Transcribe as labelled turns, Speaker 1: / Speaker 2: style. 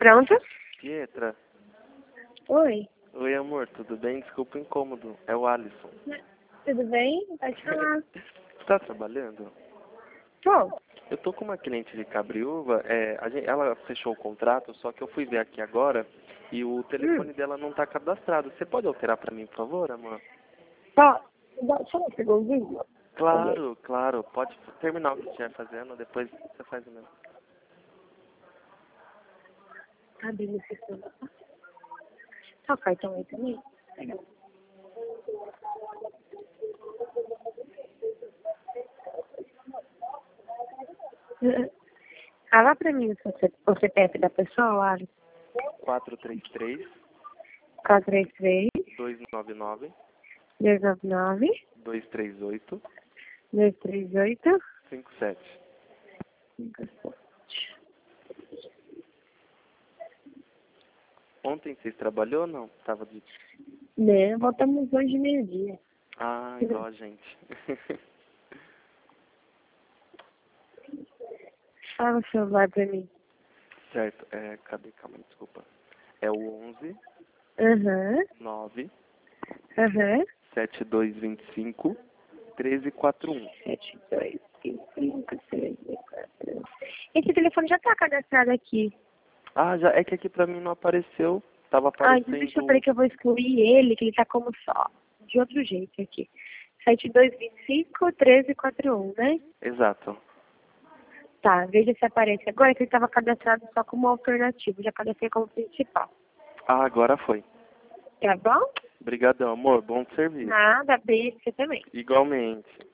Speaker 1: Pronto?
Speaker 2: Pietra.
Speaker 1: Oi.
Speaker 2: Oi, amor, tudo bem? Desculpa o incômodo. É o Alisson.
Speaker 1: Tudo bem? Pode falar.
Speaker 2: Você tá trabalhando?
Speaker 1: Tô.
Speaker 2: Eu tô com uma cliente de Cabriúva, ela fechou o contrato, só que eu fui ver aqui agora e o telefone dela não tá cadastrado. Você pode alterar pra mim, por favor, amor?
Speaker 1: Tá. Só um segundinho.
Speaker 2: Claro, claro. Pode terminar o que estiver fazendo, depois você faz o mesmo.
Speaker 1: Tá abrindo o sistema. Tá o cartão aí também? Fala pra mim o CPF da pessoa, Alisson.
Speaker 2: 433
Speaker 1: 433
Speaker 2: 299
Speaker 1: 299
Speaker 2: 238
Speaker 1: 238
Speaker 2: 57.
Speaker 1: 57.
Speaker 2: Ontem vocês trabalhou ou não? Tava de...
Speaker 1: Né, voltamos hoje meio-dia.
Speaker 2: Ah, igual a gente.
Speaker 1: Fala o celular pra mim.
Speaker 2: Certo, cadê? Calma aí, desculpa. É o 11
Speaker 1: Aham.
Speaker 2: 9
Speaker 1: Aham.
Speaker 2: 7225 1341.
Speaker 1: 725534. Esse telefone já tá cadastrado aqui.
Speaker 2: Ah, já é que aqui pra mim não apareceu. Tava
Speaker 1: Ah, então deixa eu
Speaker 2: aparecendo.
Speaker 1: ver que eu vou excluir ele, que ele tá como só. De outro jeito aqui. 7225-1341, né?
Speaker 2: Exato.
Speaker 1: Tá, veja se aparece. Agora que ele tava cadastrado só como alternativo. Já cadastrei como principal.
Speaker 2: Ah, agora foi.
Speaker 1: Tá bom?
Speaker 2: Obrigadão, amor. Bom serviço.
Speaker 1: Nada, beijo, você também.
Speaker 2: Igualmente.